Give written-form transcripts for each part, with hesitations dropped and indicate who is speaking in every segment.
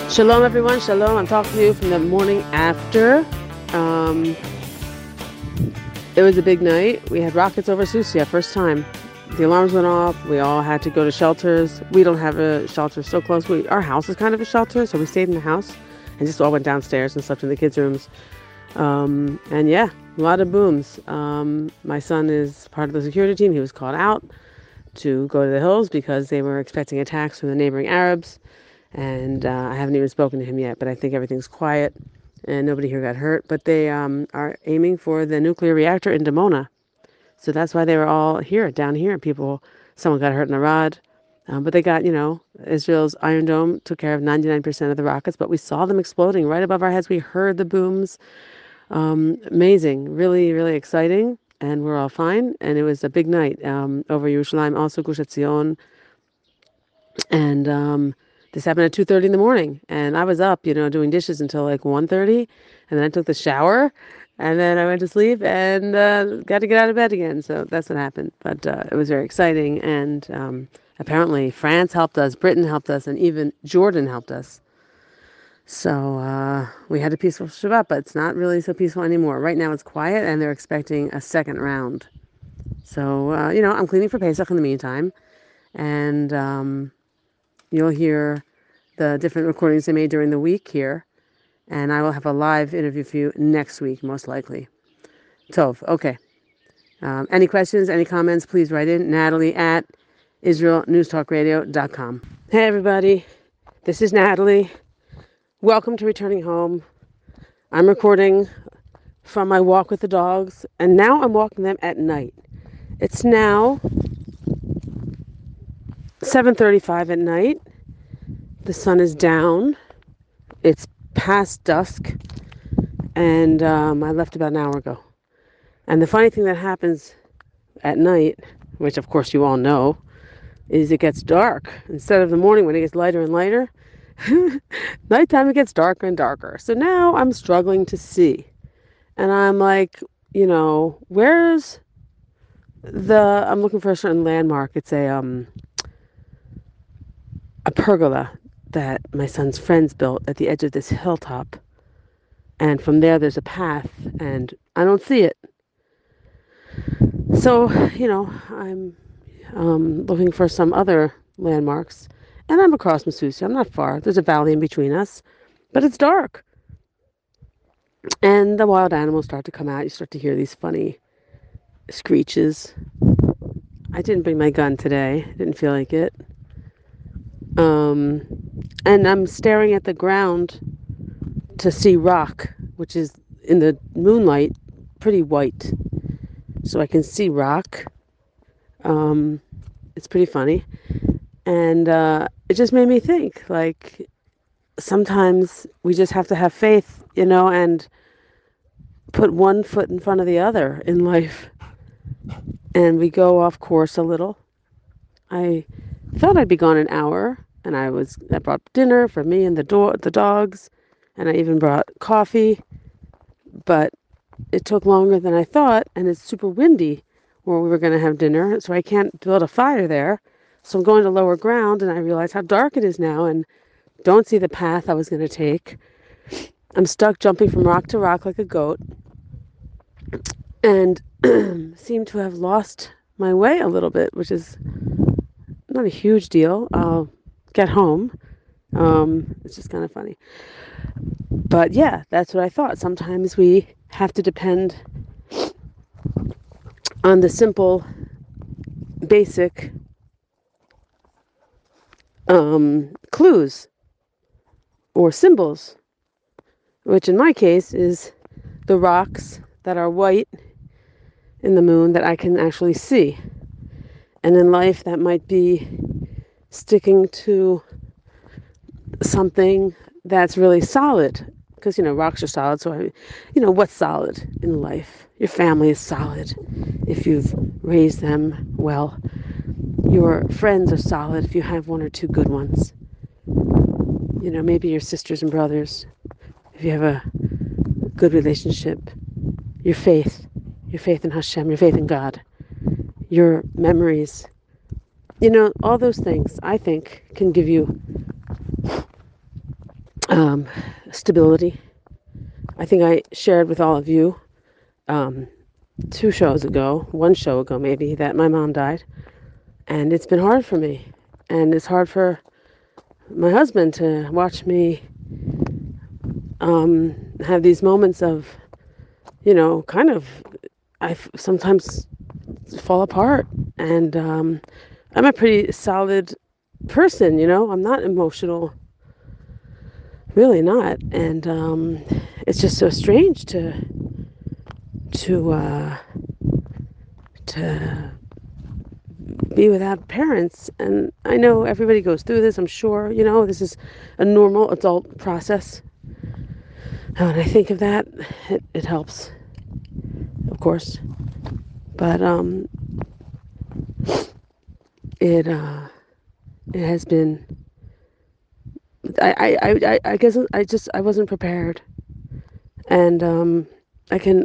Speaker 1: Shalom, everyone. Shalom. I'm talking to you from the morning after. Um, it was a big night. We had rockets over Susia, first time. The alarms went off. We all had to go to shelters. We don't have a shelter so close. Our house is kind of a shelter, so we stayed in the house and just all went downstairs and slept in the kids' rooms. And yeah, a lot of booms. My son is part of the security team. He was called out to go to the hills because they were expecting attacks from the neighboring Arabs. And I haven't even spoken to him yet, but I think everything's quiet and nobody here got hurt. But they are aiming for the nuclear reactor in Dimona. So that's why they were all down here. Someone got hurt in the rod. But they got, Israel's Iron Dome took care of 99% of the rockets, but we saw them exploding right above our heads. We heard the booms. Amazing, really, really exciting. And we're all fine. And it was a big night over Yerushalayim, also Gush Etzion. And this happened at 2:30 in the morning. And I was up, doing dishes until like 1:30. And then I took the shower. And then I went to sleep and got to get out of bed again. So that's what happened. But it was very exciting. And apparently France helped us, Britain helped us, and even Jordan helped us. So we had a peaceful Shabbat, but it's not really so peaceful anymore. Right now it's quiet, and they're expecting a second round. So, I'm cleaning for Pesach in the meantime. And you'll hear the different recordings I made during the week here. And I will have a live interview for you next week, most likely. Tov, okay. Any questions, any comments, please write in. Natalie at IsraelNewsTalkRadio.com. Hey, everybody. This is Natalie. Welcome to Returning Home. I'm recording from my walk with the dogs, and now I'm walking them at night. It's now 7:35 at night. The sun is down. It's past dusk, and I left about an hour ago. And the funny thing that happens at night, which of course you all know, is it gets dark. Instead of the morning when it gets lighter and lighter, nighttime it gets darker and darker. So now I'm struggling to see. And I'm like, where's I'm looking for a certain landmark. It's a pergola that my son's friends built at the edge of this hilltop. And from there, there's a path, and I don't see it. So, I'm looking for some other landmarks. And I'm across Masusia. I'm not far. There's a valley in between us, but it's dark. And the wild animals start to come out. You start to hear these funny screeches. I didn't bring my gun today. I didn't feel like it. And I'm staring at the ground to see rock, which is in the moonlight pretty white. So I can see rock. It's pretty funny. And it just made me think, like, sometimes we just have to have faith, and put one foot in front of the other in life. And we go off course a little. I thought I'd be gone an hour, and I brought dinner for me and the dogs, and I even brought coffee, but it took longer than I thought, and it's super windy where we were going to have dinner, so I can't build a fire there. So I'm going to lower ground, and I realize how dark it is now, and don't see the path I was going to take. I'm stuck jumping from rock to rock like a goat, and seem to have lost my way a little bit, which is not a huge deal. I'll get home. It's just kind of funny. But yeah, that's what I thought. Sometimes we have to depend on the simple, basic clues or symbols, which in my case is the rocks that are white in the moon that I can actually see. And in life, that might be sticking to something that's really solid, because rocks are solid. So what's solid in life? Your family is solid if you've raised them well. Your friends are solid if you have one or two good ones. Maybe your sisters and brothers, if you have a good relationship. Your faith in Hashem, your faith in God, your memories. All those things, I think, can give you um, stability. I think I shared with all of you um, one show ago maybe, that my mom died. And it's been hard for me. And it's hard for my husband to watch me have these moments of, kind of, sometimes fall apart. And I'm a pretty solid person, I'm not emotional, really not. And it's just so strange to to be without parents. And I know everybody goes through this, I'm sure, this is a normal adult process. When I think of that, it helps, of course. But it it has been. I guess I wasn't prepared, and I can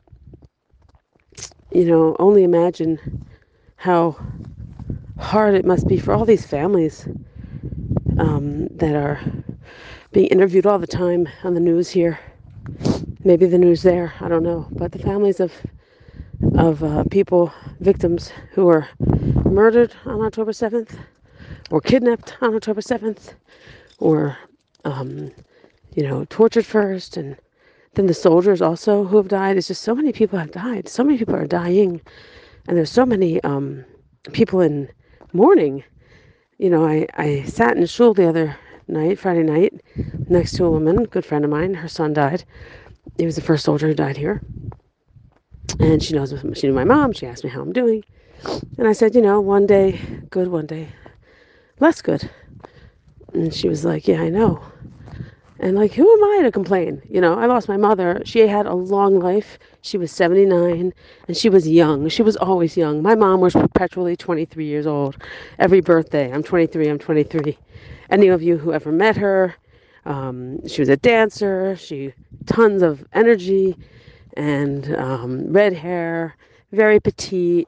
Speaker 1: only imagine how hard it must be for all these families that are being interviewed all the time on the news here. Maybe the news there, I don't know. But the families of people, victims who were murdered on October 7th, or kidnapped on October 7th, or tortured first, and then the soldiers also who have died. It's just so many people have died. So many people are dying, and there's so many people in mourning. I sat in shul the other night, Friday night, next to a woman, good friend of mine. Her son died. He was the first soldier who died here. And she knew my mom. She asked me how I'm doing. And I said, one day good, one day less good. And she was like, yeah, I know. And like, who am I to complain? I lost my mother. She had a long life. She was 79, and she was young. She was always young. My mom was perpetually 23 years old. Every birthday, I'm 23. Any of you who ever met her, she was a dancer. Tons of energy and red hair, very petite,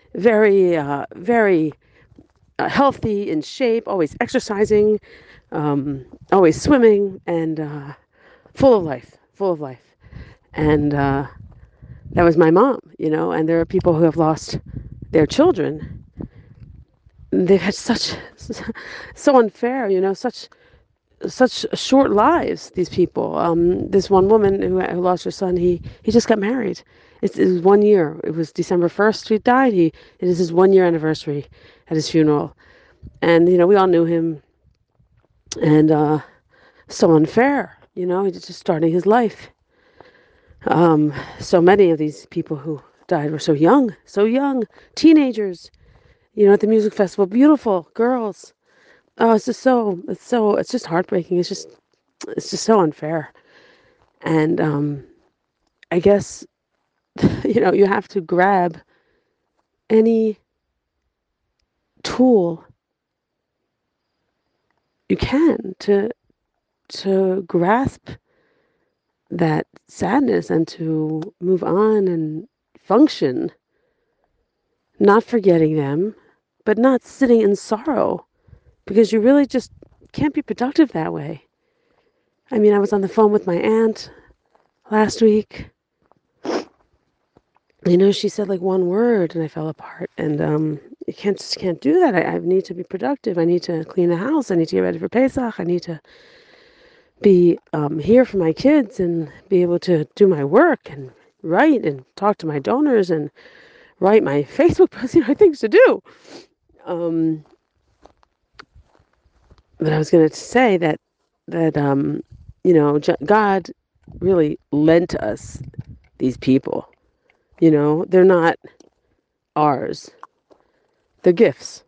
Speaker 1: very healthy, in shape, always exercising, always swimming, and full of life. And that was my mom, and there are people who have lost their children. They've had so unfair, such short lives, these people. This one woman who lost her son, he just got married. It was 1 year. It was December 1st he died. It is his 1 year anniversary at his funeral. And, we all knew him. And so unfair, he's just starting his life. So many of these people who died were so young, teenagers, at the music festival, beautiful girls. Oh, it's just heartbreaking. It's just so unfair. And I guess, you have to grab any tool you can to grasp that sadness and to move on and function, not forgetting them, but not sitting in sorrow, because you really just can't be productive that way. I mean, I was on the phone with my aunt last week. She said like one word and I fell apart. And you can't do that. I need to be productive. I need to clean the house. I need to get ready for Pesach. I need to be here for my kids and be able to do my work and write and talk to my donors and write my Facebook posts. I have things to do. But I was going to say that God really lent us these people. They're not ours. They're gifts.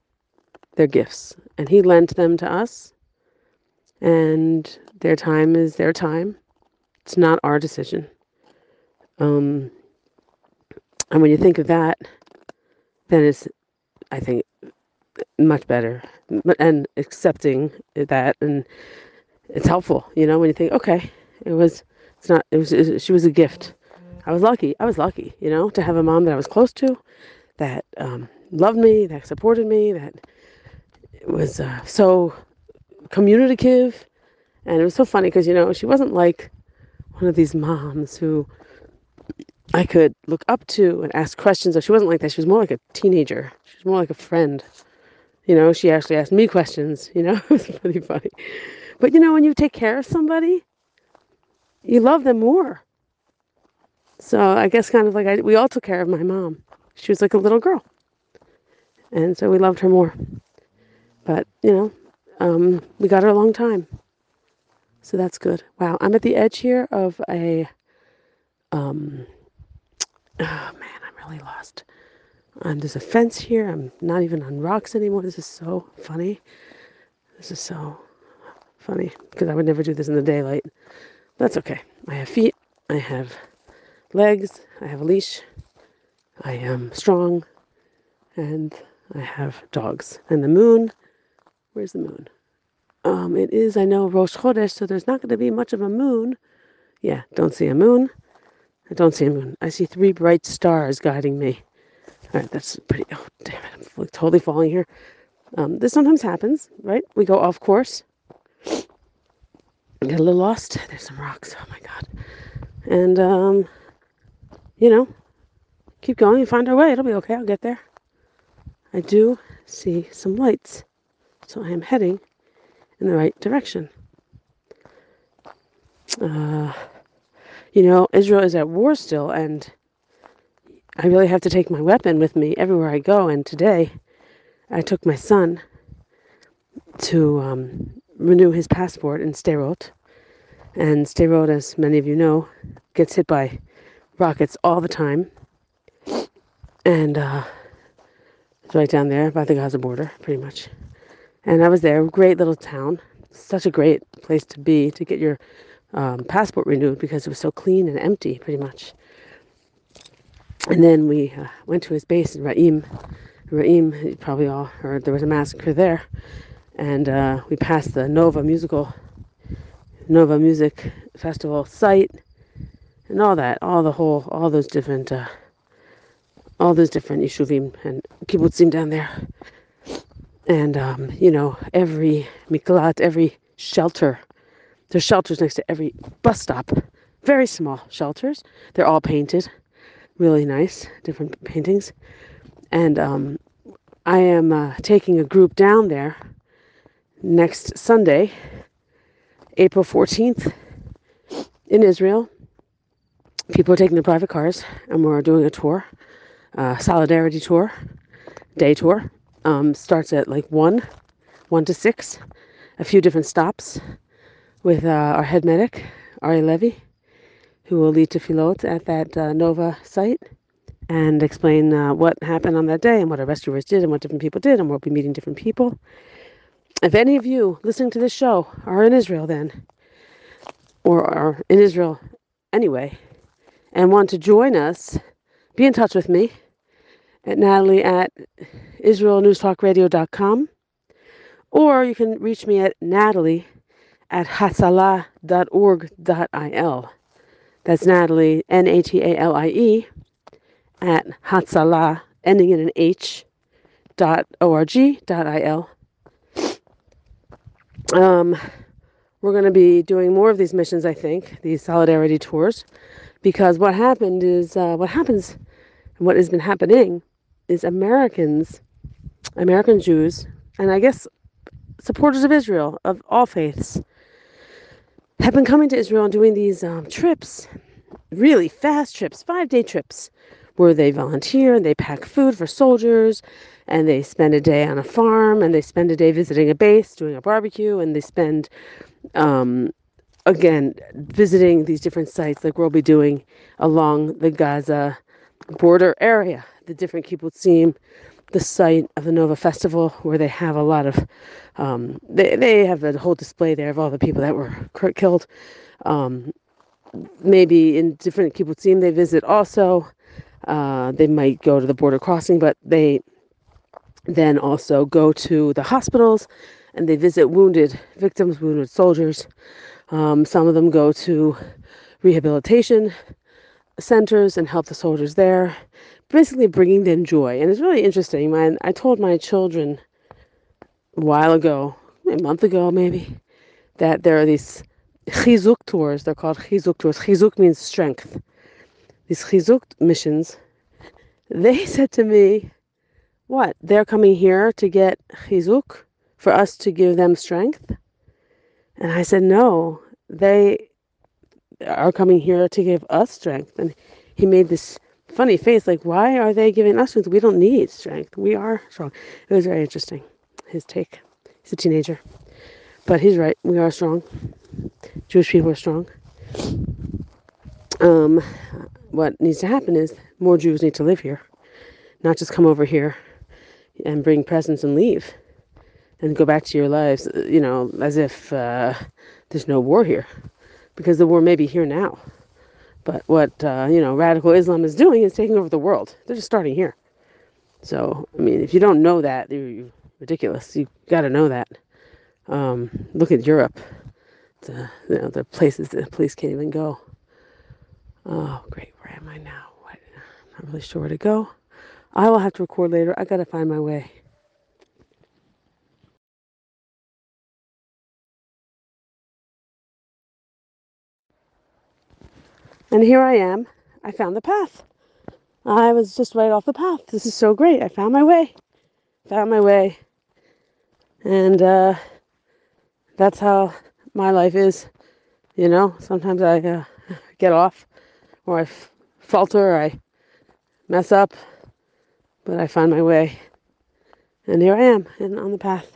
Speaker 1: And he lent them to us. And their time is their time. It's not our decision. And when you think of that, then it's, I think, much better. And accepting that, and it's helpful, when you think, okay, she was a gift. I was lucky, to have a mom that I was close to, that loved me, that supported me, that was so communicative, And it was so funny because, she wasn't like one of these moms who I could look up to and ask questions of. She wasn't like that. She was more like a teenager. She was more like a friend. She actually asked me questions, It was really funny. But, when you take care of somebody, you love them more. So I guess kind of like we all took care of my mom. She was like a little girl. And so we loved her more. But, we got her a long time. So that's good. Wow, I'm at the edge here of a, oh man, I'm really lost. There's a fence here. I'm not even on rocks anymore. This is so funny. This is so funny because I would never do this in the daylight. That's okay. I have feet. I have legs. I have a leash. I am strong. And I have dogs. And the moon. Where's the moon? It is, I know, Rosh Chodesh, so there's not going to be much of a moon. Yeah, don't see a moon. I don't see a moon. I see 3 bright stars guiding me. All right, that's pretty... Oh, damn it. I'm like totally falling here. This sometimes happens, right? We go off course. Get a little lost. There's some rocks. Oh, my God. And, keep going and find our way. It'll be okay. I'll get there. I do see some lights. So I am heading in the right direction. Israel is at war still, and I really have to take my weapon with me everywhere I go. And today, I took my son to renew his passport in Sderot. And Sderot, as many of you know, gets hit by rockets all the time. And it's right down there by the Gaza border, pretty much. And I was there, great little town. Such a great place to be, to get your passport renewed because it was so clean and empty, pretty much. And then we went to his base in Ra'im. Ra'im, you probably all heard there was a massacre there. And we passed the Nova Music Festival site and all that, all those different yeshuvim and kibbutzim down there. And, every miklat, every shelter, there's shelters next to every bus stop, very small shelters. They're all painted, really nice, different paintings. And I am taking a group down there next Sunday, April 14th, in Israel. People are taking their private cars, and we're doing a tour, solidarity tour, day tour. Starts at like 1 to 6, a few different stops with our head medic, Ari Levy, who will lead tefillot at that Nova site and explain what happened on that day and what our rescuers did and what different people did, and we'll be meeting different people. If any of you listening to this show are in Israel then, or are in Israel anyway, and want to join us, be in touch with me at Natalie at israelnewstalkradio.com, or you can reach me at Natalie at hatzalah.org.il. That's Natalie, Natalie, at Hatzalah, ending in an H, .org.il. We're going to be doing more of these missions, I think, these solidarity tours, because what happens, and what has been happening, is American Jews, and I guess supporters of Israel, of all faiths, have been coming to Israel and doing these trips, really fast trips, 5-day trips, where they volunteer and they pack food for soldiers, and they spend a day on a farm, and they spend a day visiting a base, doing a barbecue, and they spend, again, visiting these different sites like we'll be doing along the Gaza border area, the different kibbutzim, the site of the Nova Festival, where they have a lot of, they have a whole display there of all the people that were killed. Maybe in different kibbutzim they visit also. They might go to the border crossing, but they then also go to the hospitals and they visit wounded victims, wounded soldiers. Some of them go to rehabilitation centers and help the soldiers there, basically bringing them joy. And it's really interesting. I told my children a while ago, a month ago maybe, that there are these chizuk tours. They're called chizuk tours. Chizuk means strength. These chizuk missions. They said to me, "What? They're coming here to get chizuk for us to give them strength?" And I said, "No, they are coming here to give us strength." And he made this funny face, like, "Why are they giving us strength? We don't need strength. We are strong." It was very interesting, his take. He's a teenager. But he's right. We are strong. Jewish people are strong. What needs to happen is more Jews need to live here, not just come over here and bring presents and leave and go back to your lives, as if there's no war here, because the war may be here now. But what, radical Islam is doing is taking over the world. They're just starting here. So, I mean, if you don't know that, you're ridiculous. You got to know that. Look at Europe. The places the police can't even go. Oh, great. Where am I now? I'm not really sure where to go. I will have to record later. I got to find my way. And here I am. I found the path. I was just right off the path. This is so great. I found my way. Found my way. And that's how my life is. Sometimes I get off, or I falter, or I mess up, but I find my way. And here I am, and on the path.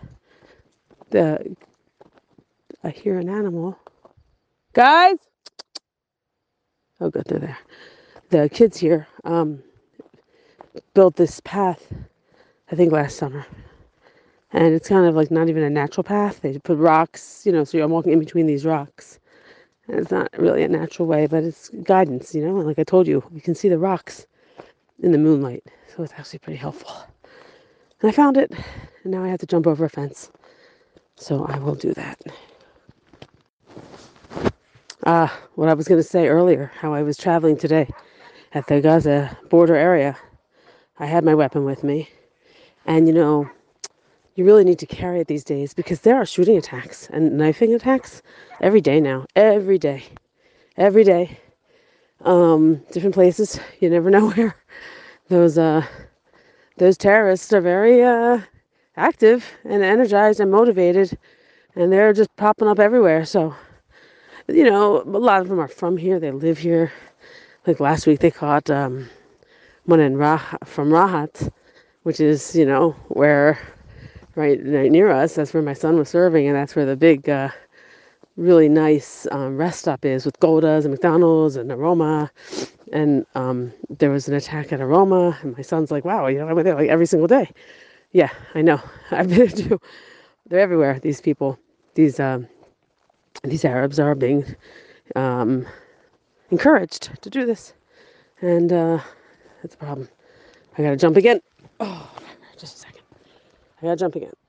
Speaker 1: I hear an animal. Guys! Oh, good, they're there. The kids here built this path, I think last summer. And it's kind of like not even a natural path. They put rocks, so I'm walking in between these rocks. And it's not really a natural way, but it's guidance, And like I told you, you can see the rocks in the moonlight. So it's actually pretty helpful. And I found it, and now I have to jump over a fence. So I will do that. What I was going to say earlier, how I was traveling today at the Gaza border area. I had my weapon with me. And, you really need to carry it these days because there are shooting attacks and knifing attacks every day now. Every day. Every day. Different places. You never know where. Those terrorists are very active and energized and motivated, and they're just popping up everywhere. So, a lot of them are from here. They live here. Like last week, they caught one from Rahat, which is, where right near us. That's where my son was serving, and that's where the big, really nice rest stop is with Golda's and McDonald's and Aroma. And there was an attack at Aroma, and my son's like, "Wow, I went there like every single day." Yeah, I know. I've been to. They're everywhere. These people, these Arabs are being encouraged to do this, and that's a problem. I gotta jump again. Oh, just a second. I gotta jump again.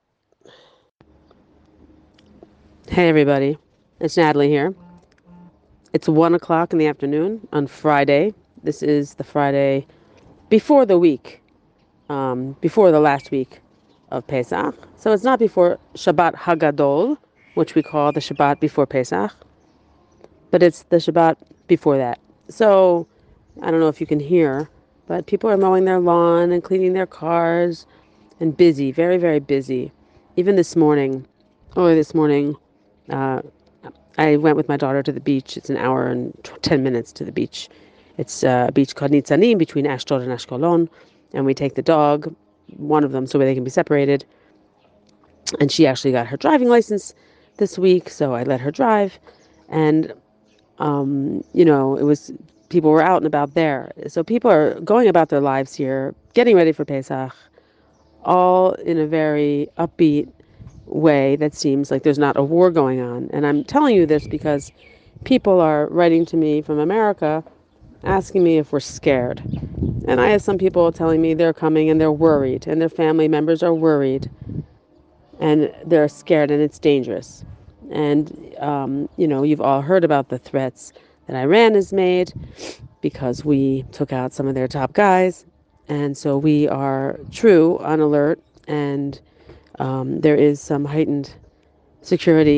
Speaker 1: Hey, everybody. It's Natalie here. It's 1:00 in the afternoon on Friday. This is the Friday before the week, before the last week of Pesach. So it's not before Shabbat Hagadol, which we call the Shabbat before Pesach, but it's the Shabbat before that. So I don't know if you can hear, but people are mowing their lawn and cleaning their cars and busy, very, very busy. Even early this morning, I went with my daughter to the beach. It's an hour and 10 minutes to the beach. It's a beach called Nitzanim between Ashdod and Ashkelon. And we take the dog, one of them, so they can be separated. And she actually got her driving license this week, so I let her drive. And, it was people were out and about there. So people are going about their lives here, getting ready for Pesach, all in a very upbeat way that seems like there's not a war going on. And I'm telling you this because people are writing to me from America asking me if we're scared. And I have some people telling me they're coming and they're worried and their family members are worried and they're scared and it's dangerous. And, you've all heard about the threats that Iran has made because we took out some of their top guys. And so we are on alert, and there is some heightened security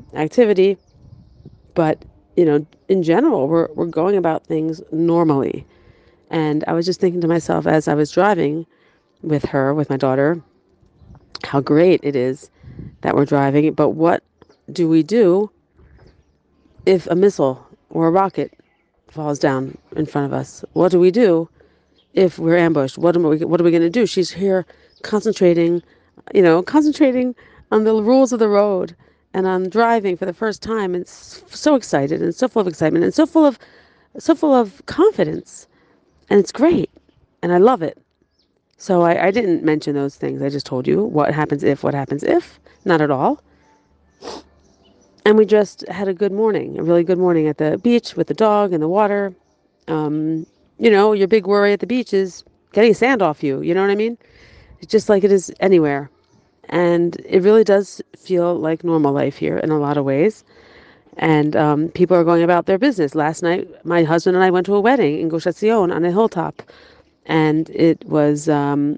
Speaker 1: activity, but in general, we're going about things normally. And I was just thinking to myself as I was driving with my daughter, how great it is that we're driving. But what do we do if a missile or a rocket falls down in front of us? What do we do if we're ambushed? What are we going to do? She's here concentrating, concentrating on the rules of the road and on driving for the first time, and so excited and so full of excitement and so full of confidence, and it's great, and I love it. So I didn't mention those things. I just told you what happens if, not at all. And we just had a really good morning at the beach with the dog and the water. Um, your big worry at the beach is getting sand off you. You know what I mean? It's just like it is anywhere. And it really does feel like normal life here in a lot of ways. And people are going about their business. Last night, my husband and I went to a wedding in Gush Etzion on a hilltop. And it was,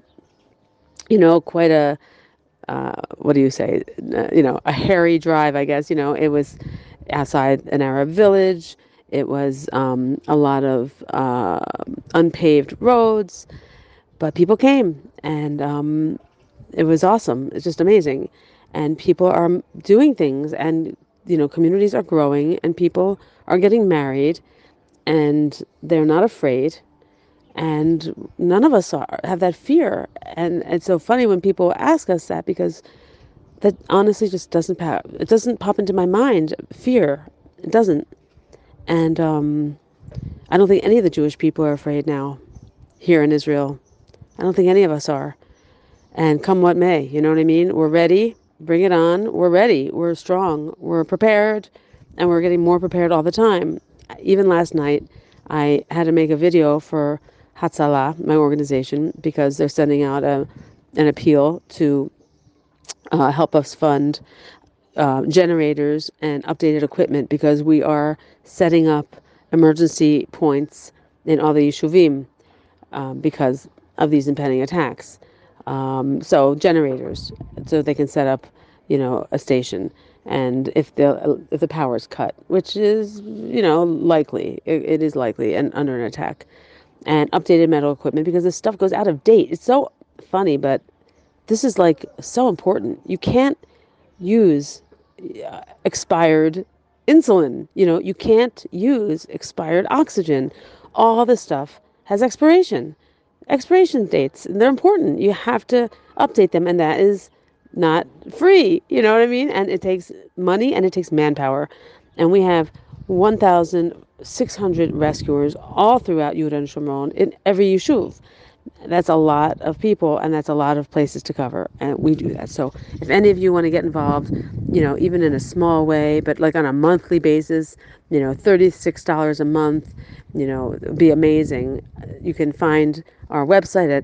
Speaker 1: quite a, what do you say, a hairy drive, I guess. It was outside an Arab village. It was a lot of unpaved roads, but people came, and it was awesome. It's just amazing. And people are doing things, and, communities are growing, and people are getting married, and they're not afraid. And none of us have that fear. And it's so funny when people ask us that, because that honestly just doesn't pop into my mind. Fear. It doesn't. And I don't think any of the Jewish people are afraid now here in Israel. I don't think any of us are. And come what may, you know what I mean? We're ready. Bring it on. We're ready. We're strong. We're prepared. And we're getting more prepared all the time. Even last night, I had to make a video for Hatzalah, my organization, because they're sending out an appeal to help us fund generators and updated equipment, because we are setting up emergency points in all the yeshuvim because of these impending attacks. So generators, so they can set up, a station. And if the power is cut, which is, likely, it is likely and under an attack, and updated medical equipment, because this stuff goes out of date. It's so funny, but this is like so important. You can't use expired insulin. You can't use expired oxygen. All this stuff has expiration dates, and they're important. You have to update them, and that is not free. You know what I mean? And it takes money and it takes manpower. And we have 1,600 rescuers all throughout Yehuda and Shomron in every yeshuv. That's a lot of people, and that's a lot of places to cover, and we do that. So if any of you want to get involved, even in a small way, but like on a monthly basis, $36 a month, it would be amazing. You can find our website at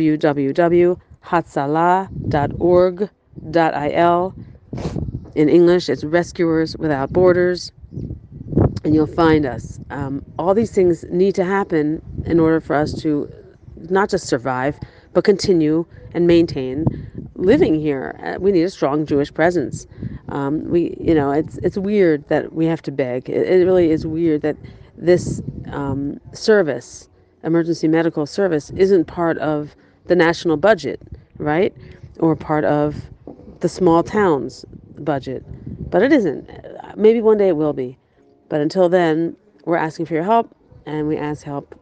Speaker 1: www.hatzalah.org.il. In English, it's Rescuers Without Borders, and you'll find us. All these things need to happen in order for us to not just survive, but continue and maintain living here. We need a strong Jewish presence. It's weird that we have to beg. It really is weird that this service, emergency medical service, isn't part of the national budget, right? Or part of the small towns budget. But it isn't. Maybe one day it will be. But until then, we're asking for your help, and we ask help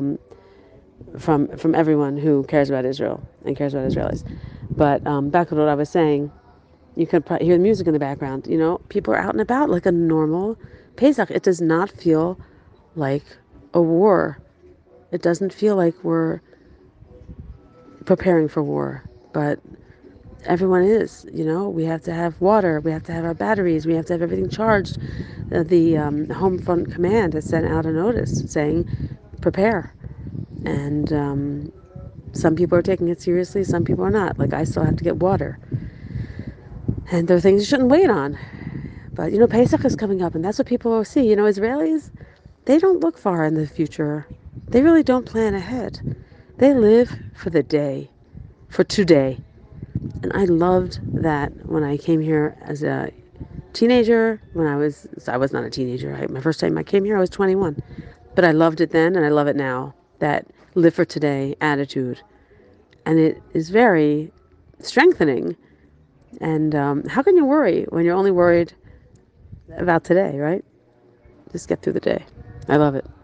Speaker 1: from everyone who cares about Israel and cares about Israelis. But back to what I was saying, you can hear the music in the background. People are out and about like a normal Pesach. It does not feel like a war. It doesn't feel like we're preparing for war. But everyone is. We have to have water. We have to have our batteries. We have to have everything charged. The Home Front Command has sent out a notice saying, prepare. And some people are taking it seriously, some people are not. Like, I still have to get water. And there are things you shouldn't wait on. But, Pesach is coming up, and that's what people will see. Israelis, they don't look far in the future. They really don't plan ahead. They live for the day, for today. And I loved that when I came here teenager. I was not a teenager. My first time I came here, I was 21. But I loved it then, and I love it now. That live for today attitude. And it is very strengthening. And how can you worry when you're only worried about today, right? Just get through the day. I love it.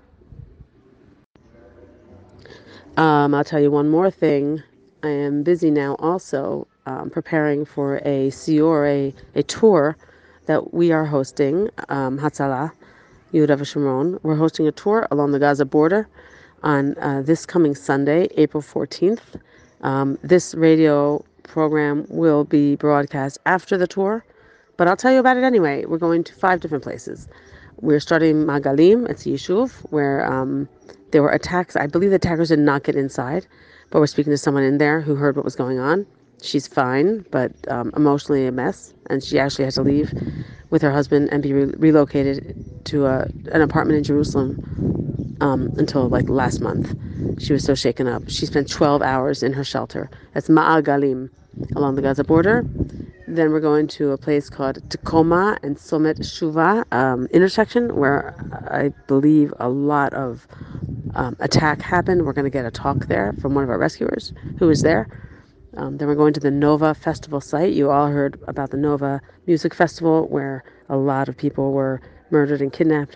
Speaker 1: I'll tell you one more thing. I am busy now also preparing for a sior, a tour that we are hosting, Hatzalah, Yehuda v'Shomron. We're hosting a tour along the Gaza border on this coming Sunday, April 14th. This radio program will be broadcast after the tour, but I'll tell you about it anyway. We're going to 5 different places. We're starting Magalim, it's a yishuv, where there were attacks. I believe the attackers did not get inside, but we're speaking to someone in there who heard what was going on. She's fine, but emotionally a mess, and she actually had to leave with her husband and be relocated to an apartment in Jerusalem until like last month. She was so shaken up. She spent 12 hours in her shelter. That's Ma'agalim, along the Gaza border. Then we're going to a place called Tacoma and Somet Shuva intersection, where I believe a lot of attack happened. We're going to get a talk there from one of our rescuers who was there. Then we're going to the Nova Festival site. You all heard about the Nova Music Festival, where a lot of people were murdered and kidnapped.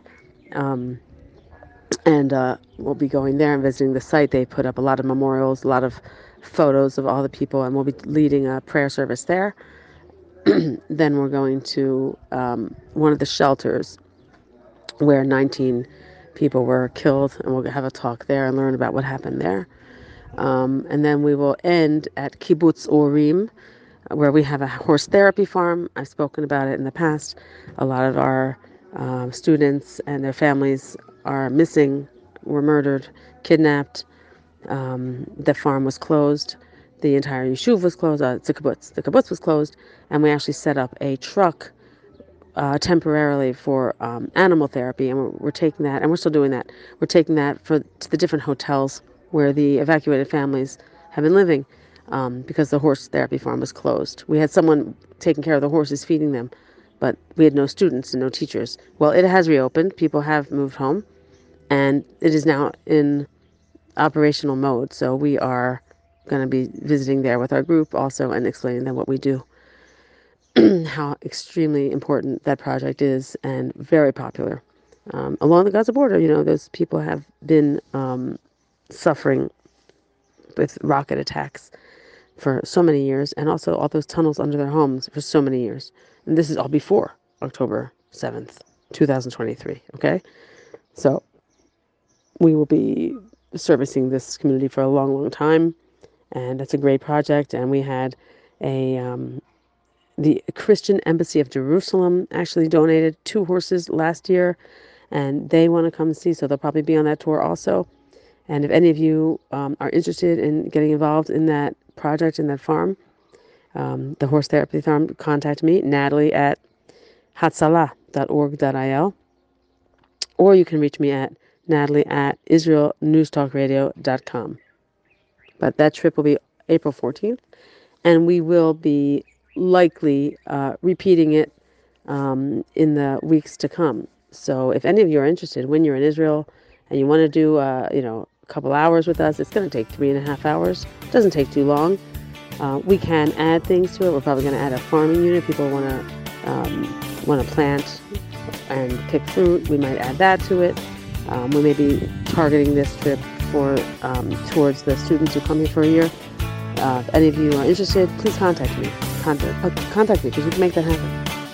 Speaker 1: And we'll be going there and visiting the site. They put up a lot of memorials, a lot of photos of all the people, and we'll be leading a prayer service there. Then we're going to one of the shelters where 19 people were killed, and we'll have a talk there and learn about what happened there. And then we will end at Kibbutz Orim, where we have a horse therapy farm. I've spoken about it in the past. A lot of our students and their families are missing, were murdered, kidnapped. The farm was closed. The entire yeshuv was closed. It's a kibbutz. The kibbutz was closed, and we actually set up a truck temporarily for animal therapy, and we're taking that, and we're still doing that. We're taking that to the different hotels where the evacuated families have been living because the horse therapy farm was closed. We had someone taking care of the horses, feeding them, but we had no students and no teachers. Well, it has reopened. People have moved home, and it is now in operational mode. So we are going to be visiting there with our group also and explaining them what we do, how extremely important that project is, and very popular. Along the Gaza border, those people have been suffering with rocket attacks for so many years, and also all those tunnels under their homes for so many years. And this is all before October 7th, 2023, okay? So we will be servicing this community for a long, long time, and it's a great project. And we had the Christian Embassy of Jerusalem actually donated 2 horses last year, and they want to come see, so they'll probably be on that tour also. And if any of you are interested in getting involved in that project, in that farm, the horse therapy farm, contact me, Natalie at hatzalah.org.il, or you can reach me at Natalie at israelnewstalkradio.com. But that trip will be April 14th, and we will be likely repeating it in the weeks to come. So if any of you are interested, when you're in Israel and you want to do a couple hours with us, it's going to take 3.5 hours. It doesn't take too long. We can add things to it. We're probably going to add a farming unit. People want to plant and pick fruit. We might add that to it. We may be targeting this trip towards the students who come here for a year. If any of you are interested, please contact me. Contact me, because we can make that happen.